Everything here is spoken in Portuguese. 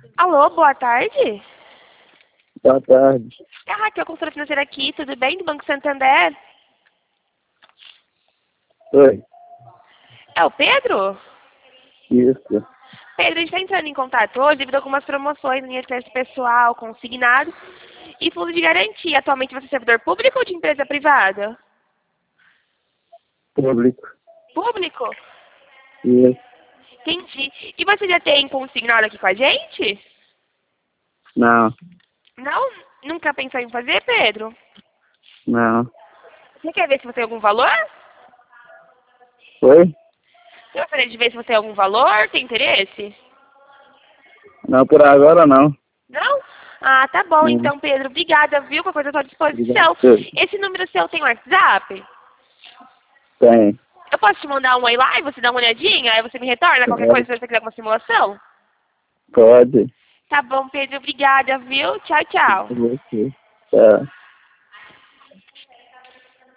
Alô, boa tarde. Boa tarde. É a Raquel, consultora financeira aqui, tudo bem? Do Banco Santander? Oi. É o Pedro? Isso. Pedro, a gente está entrando em contato hoje devido a algumas promoções em linha de crédito pessoal, consignado e fundo de garantia. Atualmente você é servidor público ou de empresa privada? Público. Público? Isso. Entendi. E você já tem consignado aqui com a gente? Não. Não? Nunca pensou em fazer, Pedro? Não. Você quer ver se você tem algum valor? Oi? Você gostaria de ver se você tem algum valor? Tem interesse? Não, por agora não. Não? Ah, tá bom Não. então, Pedro. Obrigada, viu? Qualquer coisa à sua Obrigado. disposição. Esse número seu tem WhatsApp? Tem. Eu posso te mandar um oi lá e você dá uma olhadinha? Aí você me retorna qualquer Pode. coisa se você quiser uma simulação? Pode. Tá bom, Pedro. Obrigada, viu? Tchau, tchau. Você. Tá.